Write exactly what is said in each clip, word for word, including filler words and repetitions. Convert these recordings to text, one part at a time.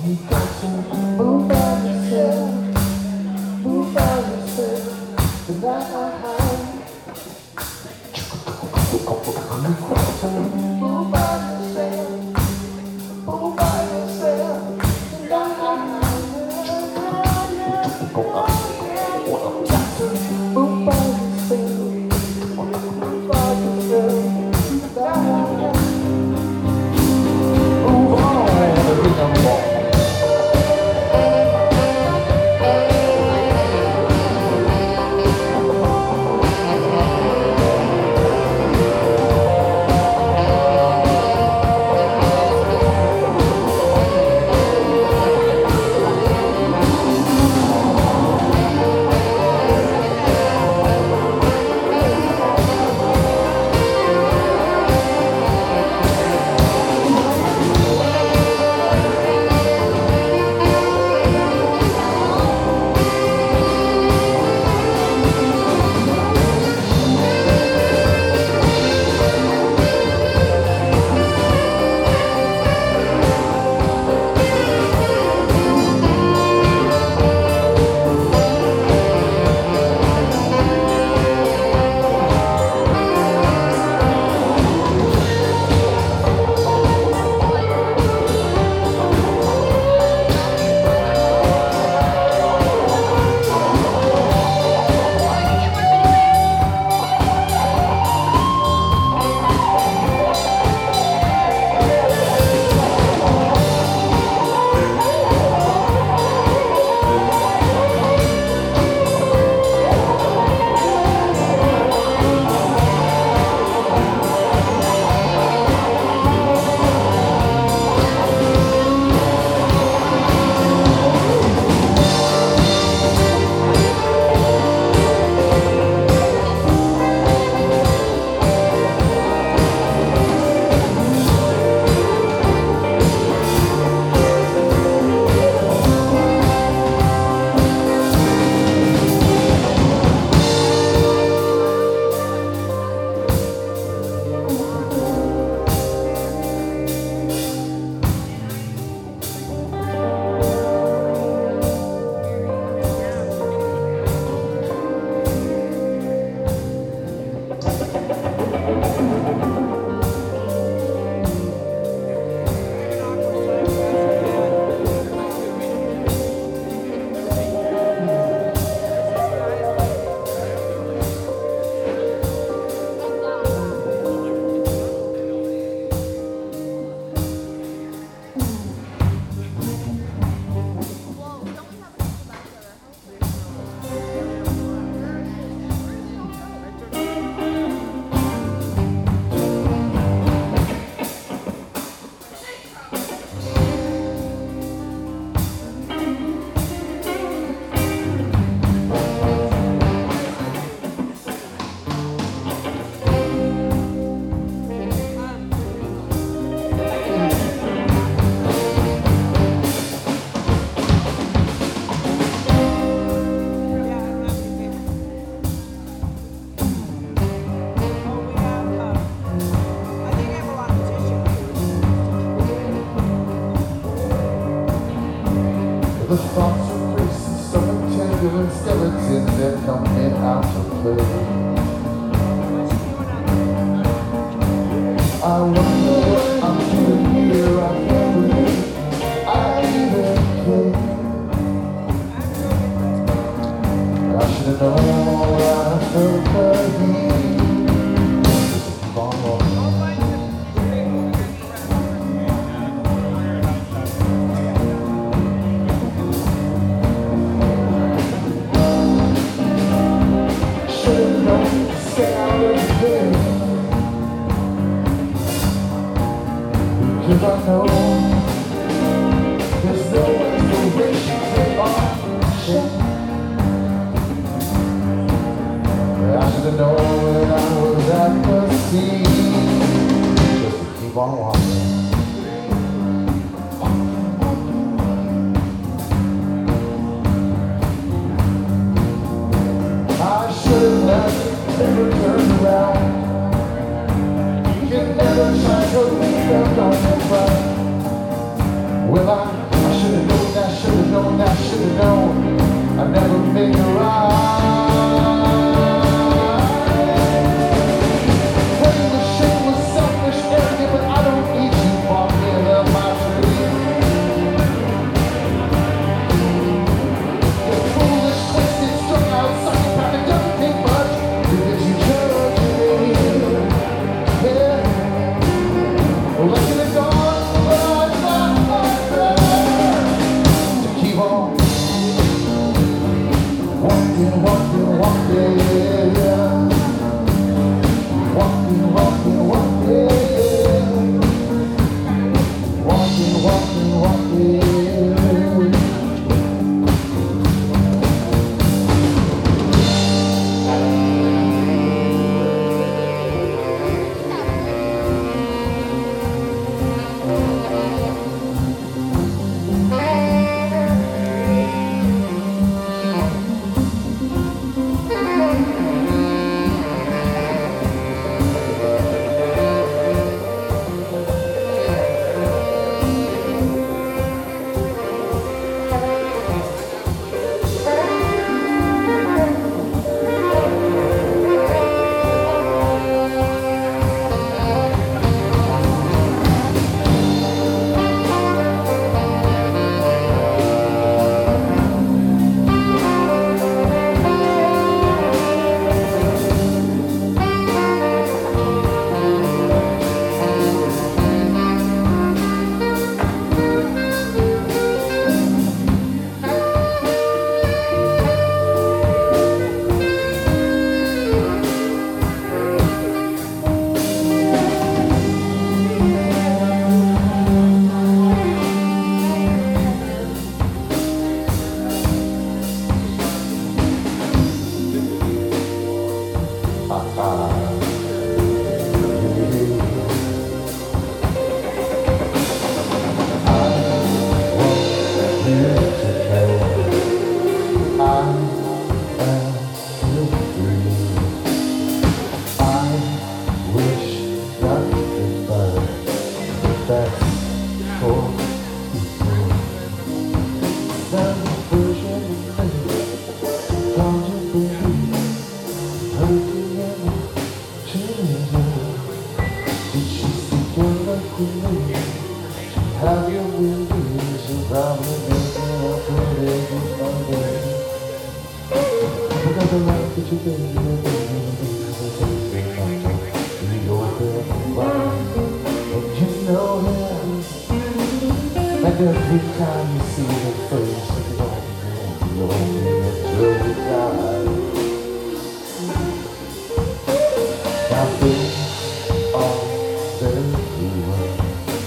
You got to move by yourself, move by yourself tonight. You got to move by yourself, move by yourself tonight. Got to move by yourself, move by yourself tonight. Move on, rhythm ball. The thoughts of races, so entangled skeletons that come in out of play. I wonder what I'm doing here, I can't believe I even care. I should have known I felt the heat. Just keep on walking. Cause I know there's no inspiration to option. I should have known when I was at the sea. Just to keep on walking. I should have left, never turned around. You can never try to leave them on your front. Well, I, I should have walking, walking, walking. Walking, walking, walking. Walking, walking, walking. Have you been busy? Probably making up for days and days. Because the life that you gave me, the open wide. And you know that every time you see the face of the open, you're open until you die. Now think all the world.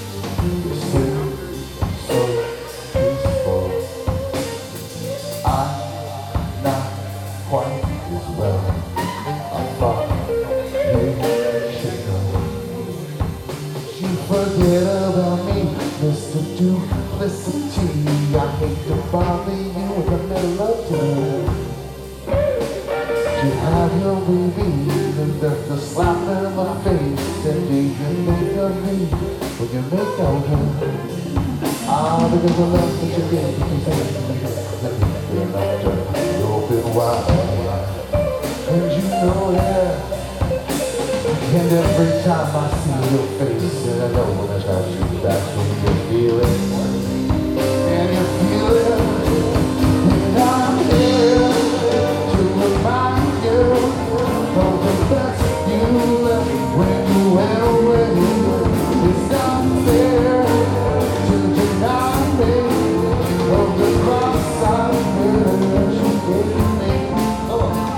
Quite as well, I thought you should know. You forget about me, Mister Duplicity. I hate to bother you in the middle of town. You have your baby, and there's a slap in my face. And do you make of me when you make of her? Ah, because the love that you gave me, let me feel like the open wide. And you know that. And every time I see your face, and I know that I should, that's when you feel it. And you feel it. And I'm here to remind you of the best you left when you went away. It's not fair to deny me of the cross I bear that you gave me. Oh.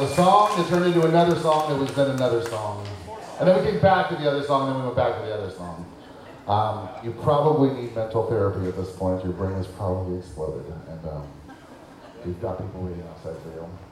song that turned into another song that was then another song. And then we came back to the other song, and then we went back to the other song. Um, you probably need mental therapy at this point. Your brain has probably exploded, and um, we've got people waiting outside for you.